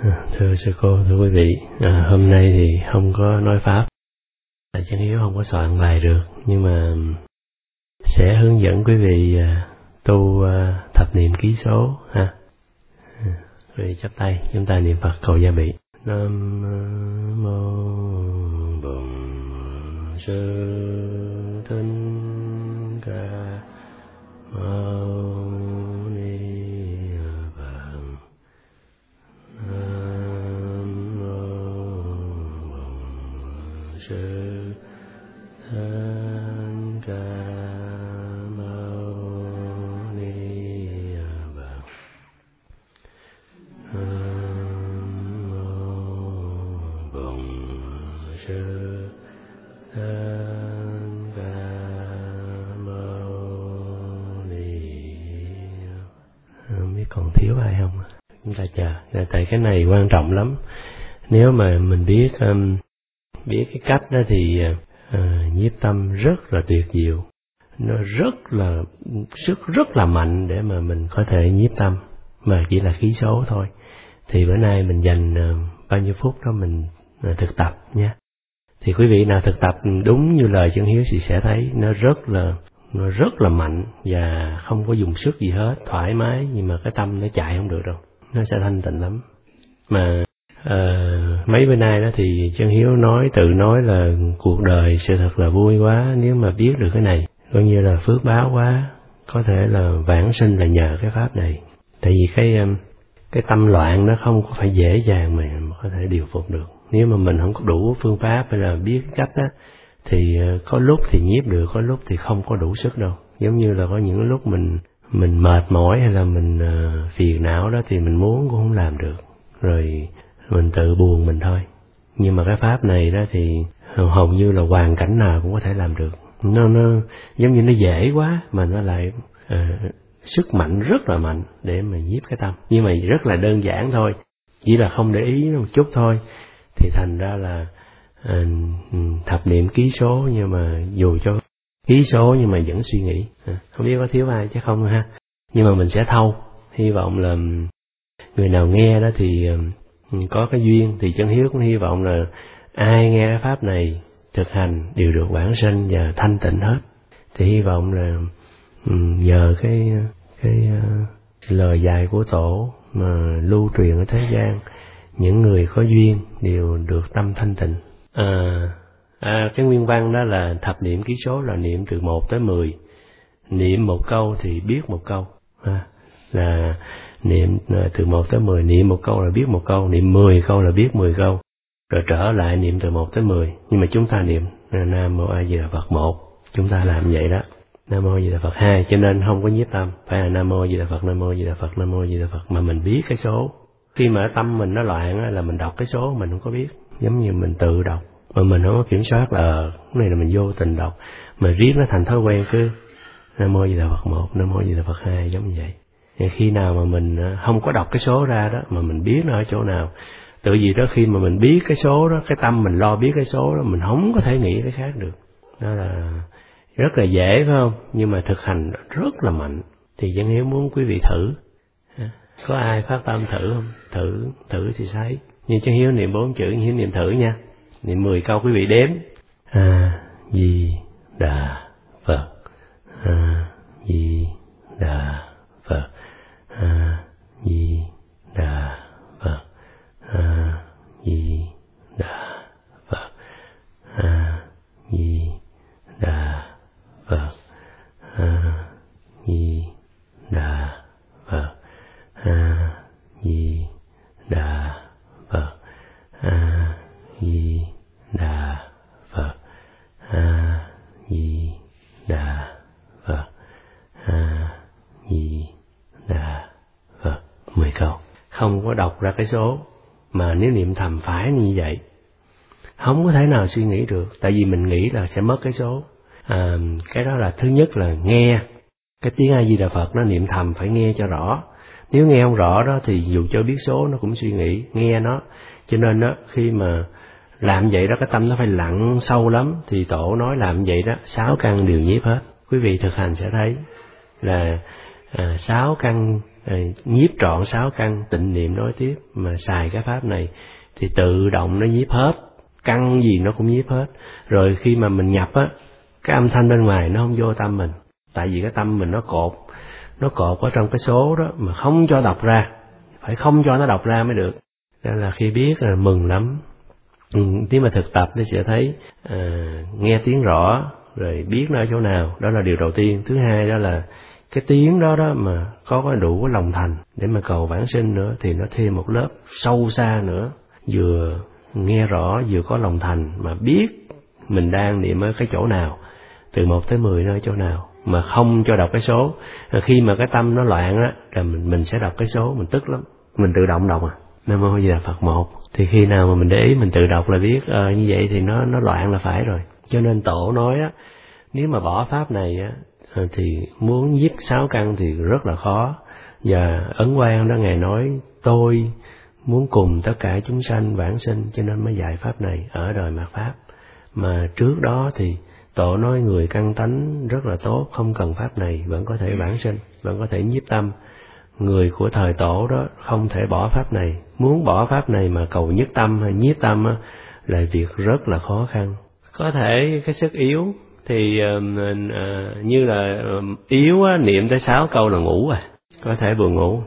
Thưa sư cô, thưa quý vị, hôm nay thì không có nói pháp, Chân Hiếu không có soạn bài được, nhưng mà sẽ hướng dẫn quý vị tu thập niệm ký số ha. Quý vị chắp tay, chúng ta niệm Phật cầu gia bị. Nam mô Bổn Sư Thích Ca Mâu Ni Phật. Nam mô Bổn Sư Thích Ca Mâu Ni Phật. Nam mô Bổn Sư Thích Ca Mâu Ni. Không biết còn thiếu ai không? Chúng ta chờ. Tại cái này quan trọng lắm. Nếu mà mình biết cái cách đó thì nhiếp tâm rất là tuyệt diệu. Nó rất là mạnh để mà mình có thể nhiếp tâm, mà chỉ là khí số thôi. Thì bữa nay mình dành bao nhiêu phút đó mình thực tập nha. Thì quý vị nào thực tập đúng như lời Chân Hiếu thì sẽ thấy nó rất là mạnh và không có dùng sức gì hết, thoải mái, nhưng mà cái tâm nó chạy không được đâu, nó sẽ thanh tịnh lắm. Mà mấy bữa nay đó thì Chân Hiếu tự nói là cuộc đời sự thật là vui quá, nếu mà biết được cái này coi như là phước báo quá, có thể là vãng sinh là nhờ cái pháp này. Tại vì cái tâm loạn nó không có phải dễ dàng mà có thể điều phục được. Nếu mà mình không có đủ phương pháp hay là biết cách đó, thì có lúc thì nhiếp được, có lúc thì không có đủ sức đâu. Giống như là có những lúc mình mệt mỏi hay là mình phiền não đó thì mình muốn cũng không làm được, rồi mình tự buồn mình thôi. Nhưng mà cái pháp này đó thì hầu như là hoàn cảnh nào cũng có thể làm được. Nó giống như nó dễ quá mà nó lại sức mạnh rất là mạnh để mà nhiếp cái tâm. Nhưng mà rất là đơn giản thôi, chỉ là không để ý một chút thôi, thì thành ra là thập niệm ký số, nhưng mà dù cho ký số nhưng mà vẫn suy nghĩ. Không biết có thiếu ai chứ không ha. Nhưng mà mình sẽ thâu. Hy vọng là người nào nghe đó thì có cái duyên, thì Chân Hiếu cũng hy vọng là ai nghe cái pháp này thực hành đều được vãng sinh và thanh tịnh hết. Thì hy vọng là nhờ cái lời dạy của Tổ mà lưu truyền ở thế gian, những người có duyên đều được tâm thanh tịnh. Cái nguyên văn đó là thập niệm ký số là niệm từ 1 tới 10. Niệm một câu thì biết một câu. Là niệm từ 1 tới 10, niệm một câu là biết một câu, niệm 10 câu là biết 10 câu. Rồi trở lại niệm từ 1 tới 10. Nhưng mà chúng ta niệm Nam Mô A Di Đà Phật 1, chúng ta làm vậy đó. Nam Mô A Di Đà Phật 2, cho nên không có nhiếp tâm, phải là Nam Mô A Di Đà Phật, Nam Mô A Di Đà Phật, Nam Mô A Di Đà Phật, mà mình biết cái số. Khi mà tâm mình nó loạn là mình đọc cái số mình không có biết, giống như mình tự đọc mà mình không có kiểm soát là cái này là mình vô tình đọc, mà riết nó thành thói quen cứ Nam Mô A Di Đà Phật 1, Nam Mô A Di Đà Phật 2 giống như vậy. Thì khi nào mà mình không có đọc cái số ra đó, mà mình biết nó ở chỗ nào, tự vì đó khi mà mình biết cái số đó, cái tâm mình lo biết cái số đó, mình không có thể nghĩ cái khác được. Đó là rất là dễ phải không? Nhưng mà thực hành rất là mạnh. Thì Chân Hiếu muốn quý vị thử. Có ai phát tâm thử không? Thử thì thấy. Nhưng Chân Hiếu niệm 4 chữ, Chân Hiếu niệm thử nha. Niệm 10 câu quý vị đếm. A Di Đà Phật, A Di Đà Phật, A Di Đà Phật, A Di Đà Phật, A Di Đà Phật, A Di Đà Phật, A Di Đà Phật, A Di Đà Phật, A Di Đà Phật, A Di Đà Phật. 10 câu. Không có đọc ra cái số, mà nếu niệm thầm phải như vậy, không có thể nào suy nghĩ được, tại vì mình nghĩ là sẽ mất cái số. Cái đó là thứ nhất là nghe cái tiếng A Di Đà Phật, nó niệm thầm phải nghe cho rõ. Nếu nghe không rõ đó thì dù cho biết số nó cũng suy nghĩ, nghe nó. Cho nên đó, khi mà làm vậy đó, cái tâm nó phải lặng sâu lắm. Thì Tổ nói làm vậy đó, 6 căn đều nhiếp hết. Quý vị thực hành sẽ thấy là 6 căn nhiếp trọn 6 căn, tịnh niệm nói tiếp, mà xài cái pháp này thì tự động nó nhiếp hết, căn gì nó cũng nhiếp hết. Rồi khi mà mình nhập á, cái âm thanh bên ngoài nó không vô tâm mình, tại vì cái tâm mình nó cột ở trong cái số đó mà không cho đọc ra, phải không cho nó đọc ra mới được. Nên là khi biết là mừng lắm. Nếu mà thực tập thì sẽ thấy nghe tiếng rõ, rồi biết nó ở chỗ nào, đó là điều đầu tiên. Thứ hai đó là cái tiếng đó mà có đủ cái lòng thành để mà cầu vãng sinh nữa, thì nó thêm một lớp sâu xa nữa, vừa nghe rõ vừa có lòng thành, mà biết mình đang niệm ở cái chỗ nào, từ 1 tới 10 nó ở chỗ nào, mà không cho đọc cái số. Khi mà cái tâm nó loạn á, là mình sẽ đọc cái số, mình tức lắm, mình tự động đọc Nam Mô Di Đà Phật 1, thì khi nào mà mình để ý mình tự đọc là biết như vậy thì nó loạn là phải rồi. Cho nên Tổ nói á, nếu mà bỏ pháp này á thì muốn nhiếp 6 căn thì rất là khó. Và Ấn Quang đó Ngài nói tôi muốn cùng tất cả chúng sanh vãng sinh, cho nên mới dạy pháp này ở đời mạt pháp. Mà trước đó thì Tổ nói người căn tánh rất là tốt, không cần pháp này vẫn có thể vãng sinh, vẫn có thể nhiếp tâm. Người của thời Tổ đó không thể bỏ pháp này, muốn bỏ pháp này mà cầu nhất tâm hay nhiếp tâm á, là việc rất là khó khăn. Có thể cái sức yếu thì như là yếu á, niệm tới 6 câu là ngủ có thể buồn ngủ,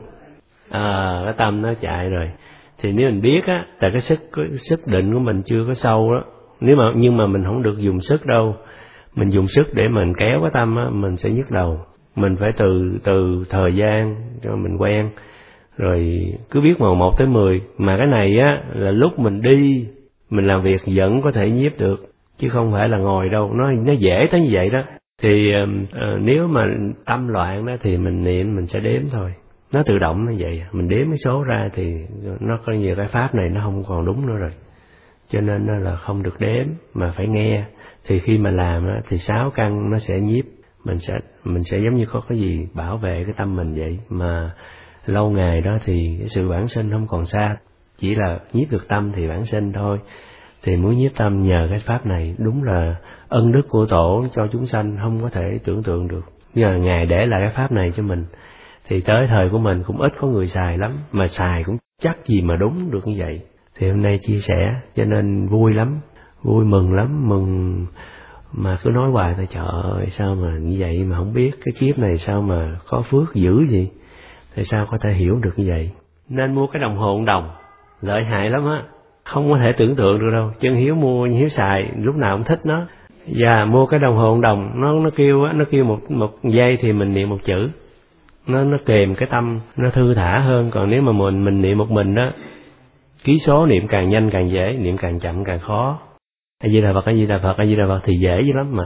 cái tâm nó chạy rồi. Thì nếu mình biết á, tại cái sức định của mình chưa có sâu đó, nhưng mà mình không được dùng sức đâu, mình dùng sức để mình kéo cái tâm á, mình sẽ nhức đầu. Mình phải từ thời gian cho mình quen, rồi cứ biết 1 tới 10. Mà cái này á là lúc mình đi, mình làm việc vẫn có thể nhiếp được, chứ không phải là ngồi đâu, nó dễ tới như vậy đó. Thì nếu mà tâm loạn đó thì mình niệm, mình sẽ đếm thôi, nó tự động nó vậy. Mình đếm cái số ra thì nó có nhiều cái pháp này nó không còn đúng nữa rồi, cho nên là không được đếm mà phải nghe. Thì khi mà làm á, thì 6 căn nó sẽ nhiếp, mình sẽ giống như có cái gì bảo vệ cái tâm mình vậy. Mà lâu ngày đó thì cái sự vãng sinh không còn xa, chỉ là nhiếp được tâm thì vãng sinh thôi. Thì muốn nhiếp tâm nhờ cái pháp này, đúng là ân đức của Tổ cho chúng sanh không có thể tưởng tượng được. Nhưng mà Ngài để lại cái pháp này cho mình, thì tới thời của mình cũng ít có người xài lắm, mà xài cũng chắc gì mà đúng được như vậy. Thì hôm nay chia sẻ cho nên vui lắm, vui mừng lắm, mừng mà cứ nói hoài thôi, trời ơi sao mà như vậy mà không biết cái kiếp này sao mà có phước dữ gì, tại sao có thể hiểu được như vậy. Nên mua cái đồng hồ đồng, lợi hại lắm á, không có thể tưởng tượng được đâu. Chân Hiếu mua, Hiếu xài lúc nào cũng thích nó. Và mua cái đồng hồ đồng, nó kêu á, nó kêu một giây thì mình niệm 1 chữ, nó kèm cái tâm, nó thư thả hơn. Còn nếu mà mình niệm một mình đó, ký số niệm càng nhanh càng dễ, niệm càng chậm càng khó. A Di Đà Phật, A Di Đà Phật, A Di Đà Phật thì dễ dữ lắm, mà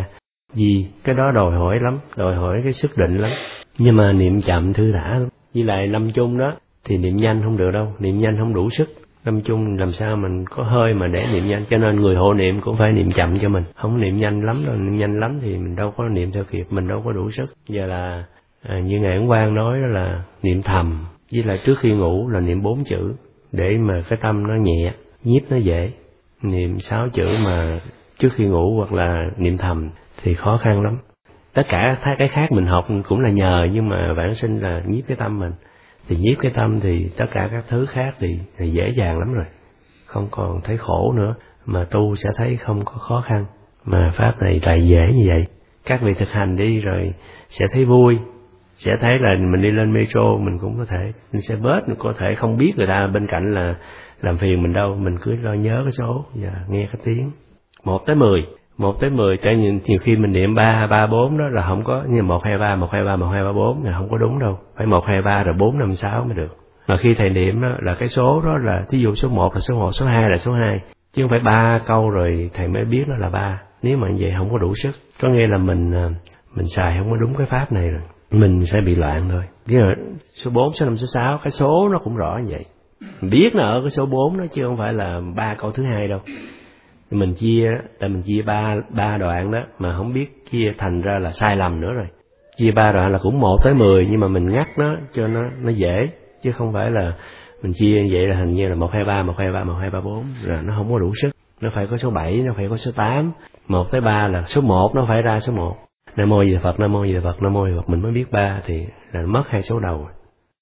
gì cái đó đòi hỏi lắm, đòi hỏi cái sức định lắm. Nhưng mà niệm chậm thư thả lắm. Với lại lâm chung đó thì niệm nhanh không được đâu, niệm nhanh không đủ sức. Lâm chung làm sao mình có hơi mà để niệm nhanh, cho nên người hộ niệm cũng phải niệm chậm cho mình, không niệm nhanh lắm đâu. Niệm nhanh lắm thì mình đâu có niệm theo kịp, mình đâu có đủ sức. Giờ là như Ngài Ấn Quang nói đó là niệm thầm, với lại trước khi ngủ là niệm 4 chữ để mà cái tâm nó nhẹ, nhiếp nó dễ. Niệm 6 chữ mà trước khi ngủ hoặc là niệm thầm thì khó khăn lắm. Tất cả cái khác mình học cũng là nhờ, nhưng mà vãng sinh là nhiếp cái tâm mình. Thì nhiếp cái tâm thì tất cả các thứ khác thì dễ dàng lắm rồi, không còn thấy khổ nữa, mà tu sẽ thấy không có khó khăn. Mà pháp này lại dễ như vậy, các vị thực hành đi rồi sẽ thấy vui, sẽ thấy là mình đi lên metro mình cũng có thể, mình sẽ bớt, mình có thể không biết người ta bên cạnh là làm phiền mình đâu, mình cứ lo nhớ cái số và nghe cái tiếng 1 tới 10. 1 tới 10, tại nhiều khi mình niệm 3, 3, 4 đó là không có, như 1, 2, 3, 1, 2, 3, 1, 2, 3, 4 là không có đúng đâu, phải 1, 2, 3 rồi 4, 5, 6 mới được. Mà khi thầy niệm đó là cái số đó là, thí dụ số 1 là số 1, số 2 là số 2, chứ không phải 3 câu rồi thầy mới biết nó là 3. Nếu mà như vậy không có đủ sức, có nghĩa là mình xài không có đúng cái pháp này rồi, mình sẽ bị loạn thôi. Chứ là số 4, số 5, số 6, cái số nó cũng rõ như vậy. Mình biết là ở cái số 4 đó, chứ không phải là 3 câu thứ hai đâu. Mình chia, tại mình chia ba đoạn đó mà không biết chia, thành ra là sai lầm nữa rồi. Chia 3 đoạn là cũng 1 tới 10, nhưng mà mình ngắt nó cho nó dễ, chứ không phải là mình chia như vậy là hình như là 1, 2, 3, 1, 2, 3, 1, 2, 3, 4 là nó không có đủ sức. Nó phải có số 7, nó phải có số 8. 1 tới 3 là số 1 nó phải ra số 1. Nam Mô Di Đà Phật, Nam Mô Di Đà Phật, Nam Mô Di Đà Phật, mình mới biết 3 thì là mất 2 số đầu.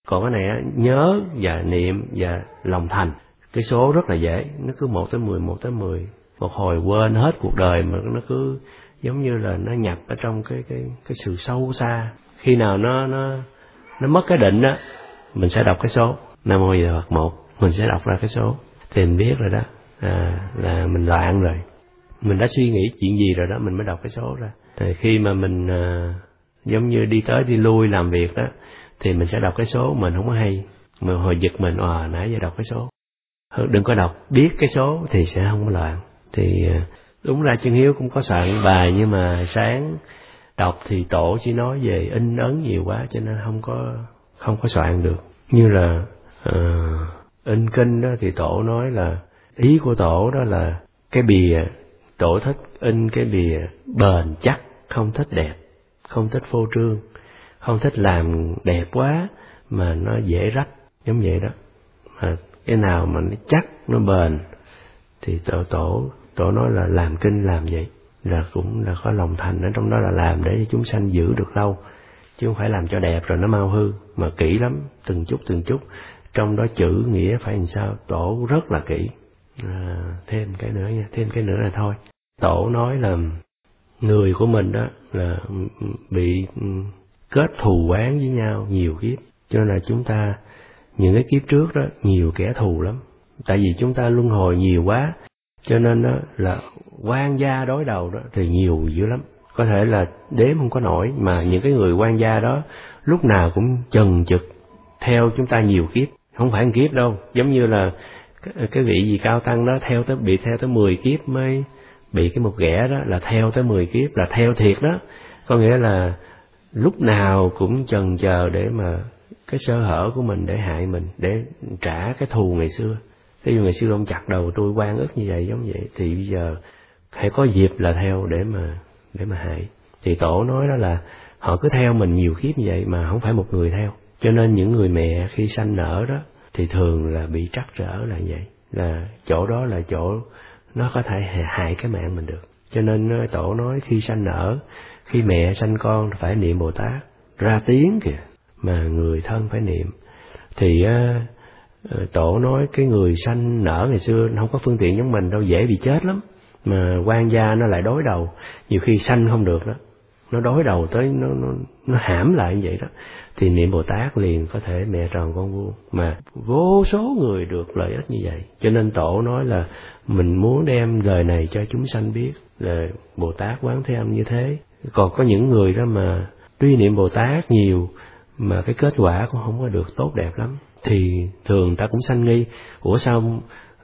Còn cái này á, nhớ và niệm và lòng thành, cái số rất là dễ, nó cứ 1 tới 10, 1 tới 10, một hồi quên hết cuộc đời, mà nó cứ giống như là nó nhập ở trong cái sự sâu xa. Khi nào nó mất cái định á, mình sẽ đọc cái số Nam Mô Di Đà Phật 1, mình sẽ đọc ra cái số thì mình biết rồi đó, là mình loạn rồi, mình đã suy nghĩ chuyện gì rồi đó, mình mới đọc cái số ra. Thì khi mà mình giống như đi tới đi lui làm việc đó, thì mình sẽ đọc cái số mình không có hay, mà hồi giật mình nãy giờ đọc cái số. Đừng có đọc biết cái số thì sẽ không có loạn. Thì đúng ra Chân Hiếu cũng có soạn bài, nhưng mà sáng đọc thì tổ chỉ nói về in ấn nhiều quá, cho nên không có soạn được. Như là in kinh đó thì tổ nói là ý của tổ đó là cái bìa, tổ thích in cái bìa bền chắc, không thích đẹp, không thích phô trương, không thích làm đẹp quá mà nó dễ rách, giống vậy đó. Mà cái nào mà nó chắc, nó bền thì tổ nói là làm kinh làm vậy là cũng là có lòng thành ở trong đó, là làm để cho chúng sanh giữ được lâu, chứ không phải làm cho đẹp rồi nó mau hư, mà kỹ lắm, từng chút trong đó chữ nghĩa phải làm sao, tổ rất là kỹ. Thêm cái nữa nha, thêm cái nữa là thôi. Tổ nói là người của mình đó là bị kết thù oán với nhau nhiều kiếp, cho nên là chúng ta những cái kiếp trước đó nhiều kẻ thù lắm, tại vì chúng ta luân hồi nhiều quá, cho nên đó là quan gia đối đầu đó thì nhiều dữ lắm, có thể là đếm không có nổi. Mà những cái người quan gia đó lúc nào cũng chần chực theo chúng ta nhiều kiếp, không phải một kiếp đâu, giống như là cái vị gì cao tăng đó bị theo tới 10 kiếp mới bị cái một ghẻ đó, là theo tới 10 kiếp là theo thiệt đó. Có nghĩa là lúc nào cũng chần chờ để mà cái sơ hở của mình để hại mình, để trả cái thù ngày xưa. Ví dụ ngày xưa ông chặt đầu tôi oan ức như vậy, giống vậy, thì bây giờ hãy có dịp là theo để mà hại. Thì tổ nói đó là họ cứ theo mình nhiều kiếp như vậy mà không phải một người theo. Cho nên những người mẹ khi sanh nở đó thì thường là bị trắc trở là vậy, là chỗ đó là chỗ nó có thể hại cái mạng mình được. Cho nên tổ nói khi sanh nở, khi mẹ sanh con phải niệm Bồ Tát ra tiếng kìa, mà người thân phải niệm. Thì tổ nói cái người sanh nở ngày xưa không có phương tiện giống mình đâu, dễ bị chết lắm, mà quan gia nó lại đối đầu, nhiều khi sanh không được đó, nó đối đầu tới nó hãm lại như vậy đó, thì niệm Bồ Tát liền có thể mẹ tròn con vuông, mà vô số người được lợi ích như vậy. Cho nên tổ nói là mình muốn đem lời này cho chúng sanh biết là Bồ Tát Quán Thế Âm như thế. Còn có những người đó mà tuy niệm Bồ Tát nhiều mà cái kết quả cũng không có được tốt đẹp lắm, thì thường ta cũng sanh nghi, ủa sao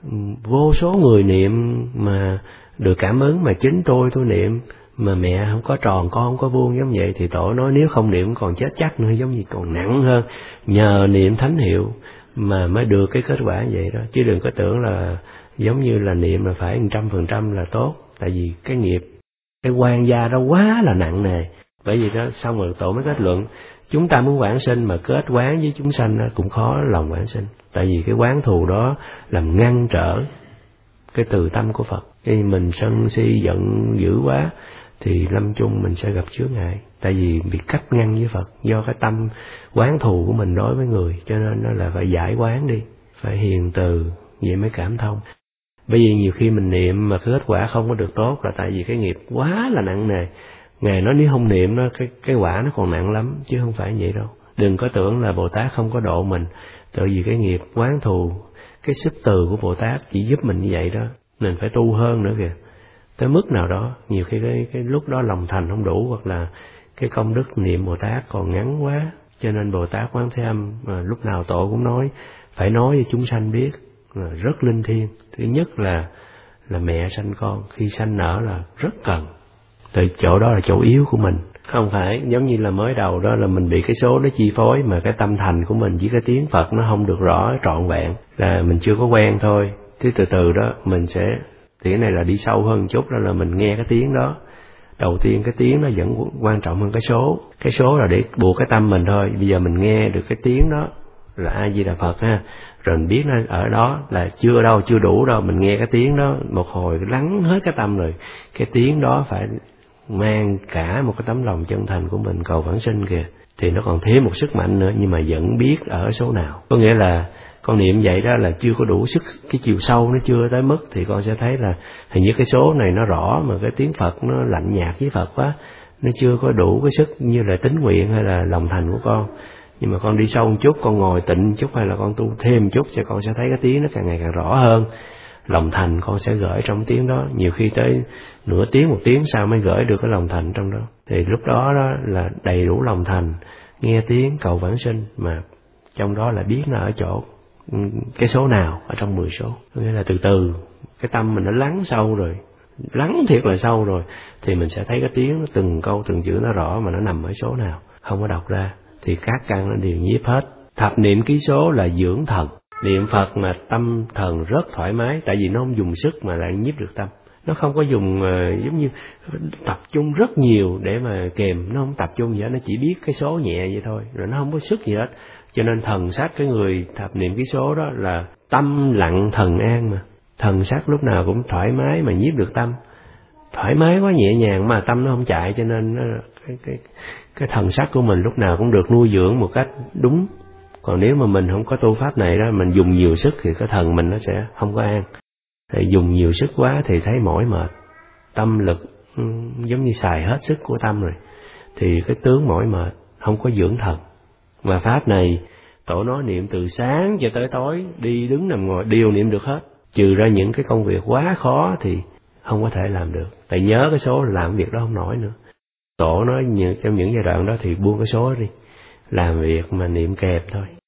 vô số người niệm mà được cảm ứng, mà chính tôi niệm mà mẹ không có tròn con không có vuông giống vậy. Thì tổ nói nếu không niệm còn chết chắc nữa, giống như còn nặng hơn, nhờ niệm thánh hiệu mà mới được cái kết quả vậy đó. Chứ đừng có tưởng là giống như là niệm là phải 100% là tốt, tại vì cái nghiệp, cái quan gia đó quá là nặng nề. Bởi vì đó xong rồi tổ mới kết luận chúng ta muốn vãng sinh mà kết quán với chúng sanh cũng khó lòng vãng sinh, tại vì cái quán thù đó làm ngăn trở cái từ tâm của Phật. Khi mình sân si giận dữ quá thì lâm chung mình sẽ gặp chướng ngại, tại vì bị cách ngăn với Phật do cái tâm quán thù của mình đối với người. Cho nên nó là phải giải quán đi, phải hiền từ, vậy mới cảm thông. Bởi vì nhiều khi mình niệm mà kết quả không có được tốt là tại vì cái nghiệp quá là nặng nề. Ngài nói nếu không niệm nó cái quả nó còn nặng lắm, chứ không phải vậy đâu. Đừng có tưởng là Bồ Tát không có độ mình, tại vì cái nghiệp quán thù, cái sức từ của Bồ Tát chỉ giúp mình như vậy đó. Mình phải tu hơn nữa kìa, tới mức nào đó. Nhiều khi cái lúc đó lòng thành không đủ, hoặc là cái công đức niệm Bồ Tát còn ngắn quá. Cho nên Bồ Tát Quán Thế Âm lúc nào tổ cũng nói phải nói cho chúng sanh biết là rất linh thiêng. Thứ nhất là mẹ sanh con khi sanh nở là rất cần, từ chỗ đó là chỗ yếu của mình. Không phải giống như là mới đầu đó là mình bị cái số nó chi phối, mà cái tâm thành của mình với cái tiếng Phật nó không được rõ trọn vẹn, là mình chưa có quen thôi. Thế từ từ đó mình sẽ, thì cái này là đi sâu hơn một chút, đó là mình nghe cái tiếng đó. Đầu tiên cái tiếng nó vẫn quan trọng hơn cái số là để buộc cái tâm mình thôi. Bây giờ mình nghe được cái tiếng đó là A Di Đà Phật ha, rồi mình biết nó ở đó là chưa đủ đâu. Mình nghe cái tiếng đó một hồi lắng hết cái tâm rồi, cái tiếng đó phải mang cả một cái tấm lòng chân thành của mình cầu vãng sinh kìa, thì nó còn thêm một sức mạnh nữa, nhưng mà vẫn biết ở số nào. Có nghĩa là con niệm vậy đó là chưa có đủ sức, cái chiều sâu nó chưa tới mức, thì con sẽ thấy là hình như cái số này nó rõ mà cái tiếng Phật nó lạnh nhạt với Phật quá, nó chưa có đủ cái sức như là tín nguyện hay là lòng thành của con. Nhưng mà con đi sâu một chút, con ngồi tịnh chút hay là con tu thêm một chút thì con sẽ thấy cái tiếng nó càng ngày càng rõ hơn. Lòng thành con sẽ gửi trong tiếng đó, nhiều khi tới nửa tiếng, một tiếng sau mới gửi được cái lòng thành trong đó. Thì lúc đó đó là đầy đủ lòng thành, nghe tiếng cầu vãng sinh, mà trong đó là biết nó ở chỗ cái số nào ở trong 10 số. Nghĩa là từ từ cái tâm mình nó lắng sâu rồi, lắng thiệt là sâu rồi, thì mình sẽ thấy cái tiếng nó từng câu từng chữ nó rõ mà nó nằm ở số nào, không có đọc ra thì các căn nó đều nhiếp hết. Thập niệm ký số là dưỡng thần. Niệm Phật mà tâm thần rất thoải mái, tại vì nó không dùng sức mà lại nhiếp được tâm. Nó không có dùng giống như tập trung rất nhiều để mà kèm, nó không tập trung gì hết, nó chỉ biết cái số nhẹ vậy thôi, rồi nó không có sức gì hết. Cho nên thần sắc cái người thập niệm ký số đó là tâm lặng thần an mà. Thần sắc lúc nào cũng thoải mái mà nhiếp được tâm. Thoải mái quá, nhẹ nhàng mà tâm nó không chạy, cho nên nó, cái thần sắc của mình lúc nào cũng được nuôi dưỡng một cách đúng. Còn nếu mà mình không có tu pháp này đó, mình dùng nhiều sức thì cái thần mình nó sẽ không có an. Thì dùng nhiều sức quá thì thấy mỏi mệt, tâm lực giống như xài hết sức của tâm rồi, thì cái tướng mỏi mệt, không có dưỡng thần. Và pháp này tổ nói niệm từ sáng cho tới tối, đi đứng nằm ngồi đều niệm được hết, trừ ra những cái công việc quá khó thì không có thể làm được, tại nhớ cái số làm việc đó không nổi nữa. Tổ nói trong những giai đoạn đó thì buông cái số đi, làm việc mà niệm kẹp thôi.